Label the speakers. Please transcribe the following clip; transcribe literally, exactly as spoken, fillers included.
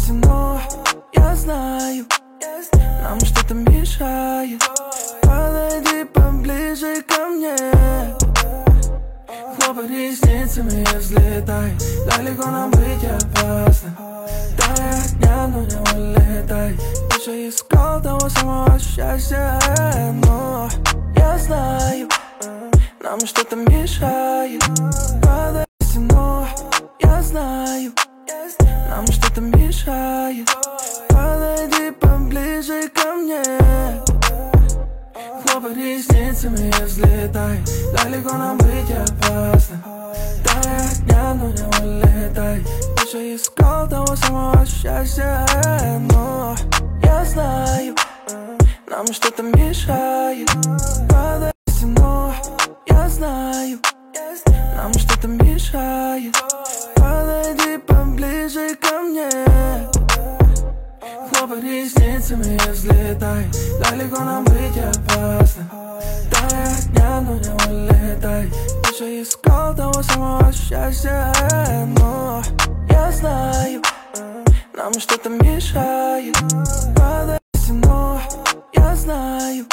Speaker 1: но я знаю, нам что-то мешает. Подойди поближе ко мне, хлопай ресницами и взлетай. Далеко нам быть опасно, дай огня, но не улетай. Я же искал того самого счастья, но я знаю, нам что-то мешает. Подойди, но я знаю, нам что-то мешает. Подойди поближе ко мне, хлопай ресницами и взлетай. Далеко нам быть опасно, дай огня, но не улетай. Я же искал того самого счастья, но я знаю, нам что-то мешает. Подойди, но я знаю, нам что-то мешает. Подойди поближе ко мне, хлопай ресницами и взлетай. Далеко нам быть опасно, дай огня, но не улетай. Я же искал того самого счастья, но я знаю, нам что-то мешает. Подойди, но я знаю,